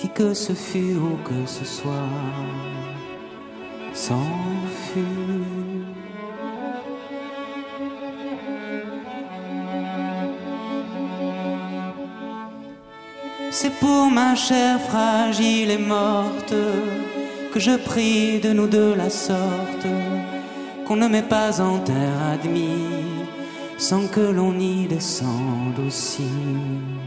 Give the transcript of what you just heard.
qui que ce fût ou que ce soit, s'enfuit. C'est pour ma chair fragile et morte que je prie de nous deux la sorte, qu'on ne m'ait pas en terre admis, sans que l'on y descende aussi.